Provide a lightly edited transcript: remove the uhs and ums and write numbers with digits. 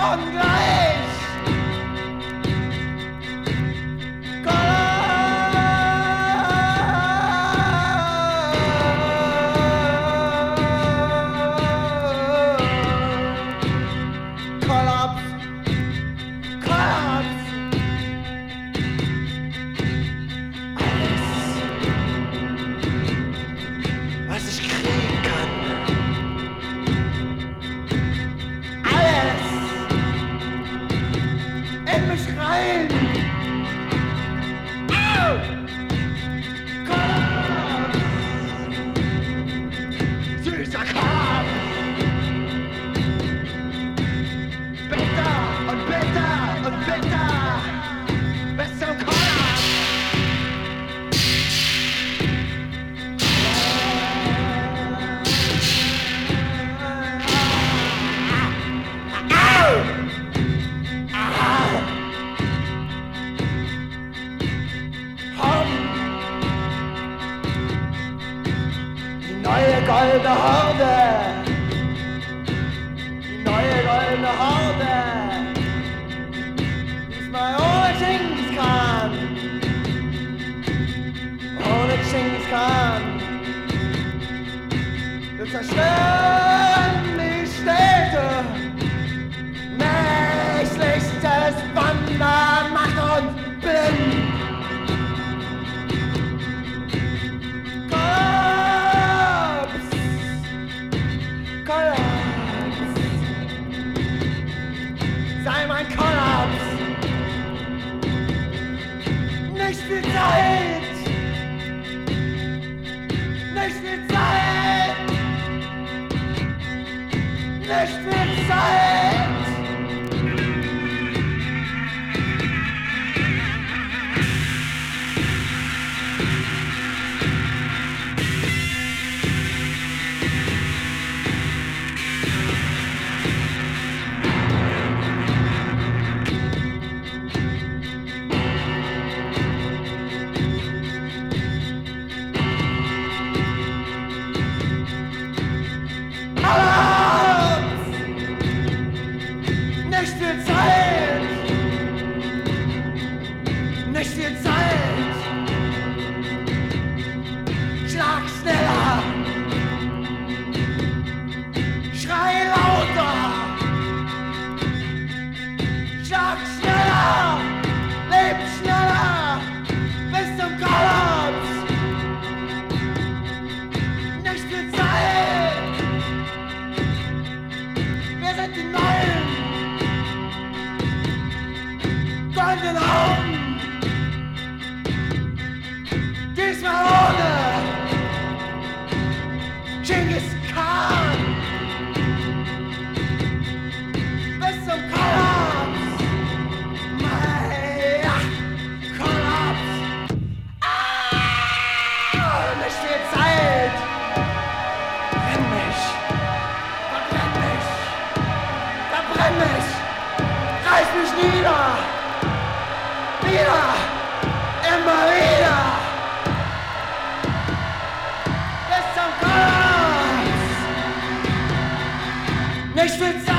morgen gleich. Kollaps, Kollaps. Alles, was ich kriegen kann. Alles in mich rein. Au! Kollaps. Süßer Kollaps. Bitter und bitter und bitter. Bis zum Kollaps. Die neue goldene Horde. Die neue goldene Horde. Diesmal ohne Genghis Khan. Ohne Genghis Khan. Wir zerstören die Städte. Nächtliches Wandern macht uns blind. Kollaps, Kollaps, sei mein Kollaps. Nicht viel Zeit, nicht viel Zeit, nicht viel Zeit. Kollaps! Nicht viel Zeit! Nicht viel Zeit! Schlag schneller! Schrei lauter! Schlag schneller! Leb schneller! Bis zum Kollaps! Nicht viel Zeit! Wir sind die neuen goldenen Augen. Diesmal ohne Genghis Khan. Bis zum Kollaps. Mein Kollaps. Nicht viel Zeit. Brenn mich. Verbrenn mich. Verbrenn mich. Reiß mich nieder. Wieder. Immer wieder. Bis zum Kollaps. Nicht viel Zeit.